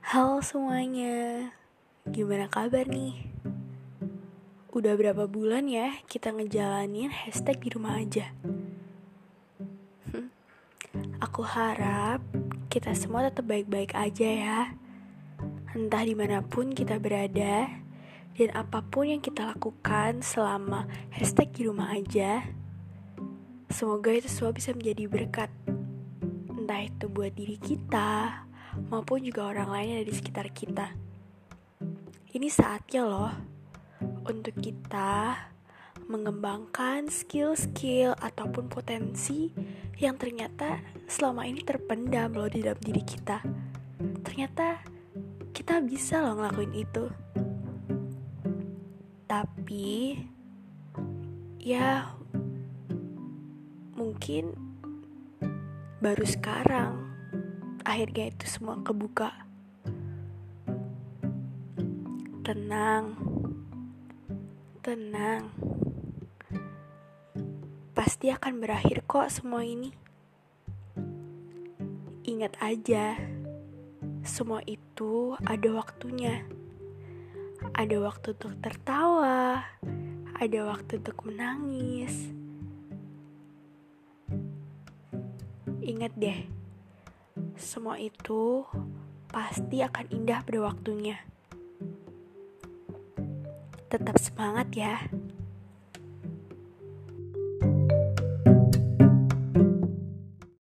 Halo semuanya, gimana kabar nih? Udah berapa bulan ya kita ngejalanin hashtag di rumah aja? Aku harap kita semua tetap baik-baik aja ya. Entah dimanapun kita berada, dan apapun yang kita lakukan selama hashtag di rumah aja, semoga itu semua bisa menjadi berkat. Entah itu buat diri kita, maupun juga orang lain yang ada di sekitar kita. Ini saatnya loh untuk kita mengembangkan skill-skill ataupun potensi yang ternyata selama ini terpendam loh di dalam diri kita. Ternyata kita bisa loh ngelakuin itu. Tapi ya mungkin baru sekarang akhirnya itu semua kebuka. Tenang, pasti akan berakhir kok semua ini. Ingat aja, semua itu ada waktunya. Ada waktu untuk tertawa, ada waktu untuk menangis. Ingat deh, semua itu pasti akan indah pada waktunya. Tetap semangat ya.